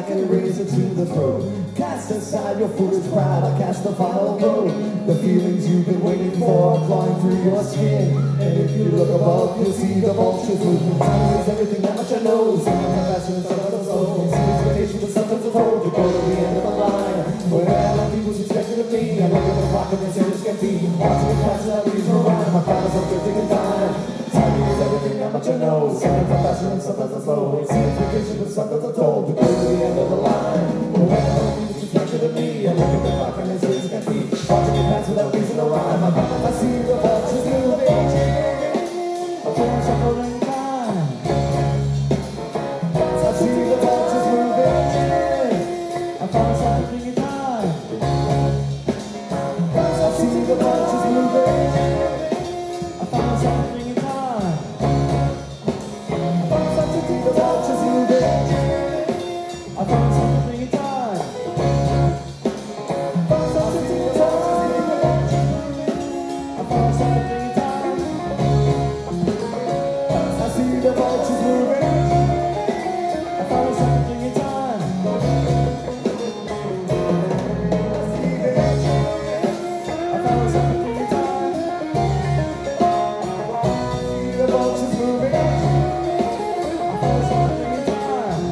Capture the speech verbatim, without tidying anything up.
like a razor to the throat. Cast aside your foolish pride, I cast the final blow. The feelings you've been waiting for are clawing through your skin. And if you look above, you'll see the vultures moving. Time is everything that much I know. Some of the passion and some of the soul. See expectation, but sometimes it's hold. You go to the end of the line. Where people's expected of me. I look at the clock and they say this can be. Watching it pass without reason or rhyme. My father's up drifting in time. Time is everything that much I know. Sometimes I'm fast and sometimes I'm slow. It's the expectation, but sometimes I'm told. You go to the end of the line. Where people's expected of me. I look at the clock and they say this can be. Watching it pass without reason or rhyme. I see the vultures moving. I feel something in time. I see the vultures moving. I found something in time. I see the vultures moving. I found something in time. I see the vultures moving. I found something in time. I see the vultures moving. I found something in time. I see the vultures moving. I found something in time. I found something in time. See the vultures moving. I found something in time.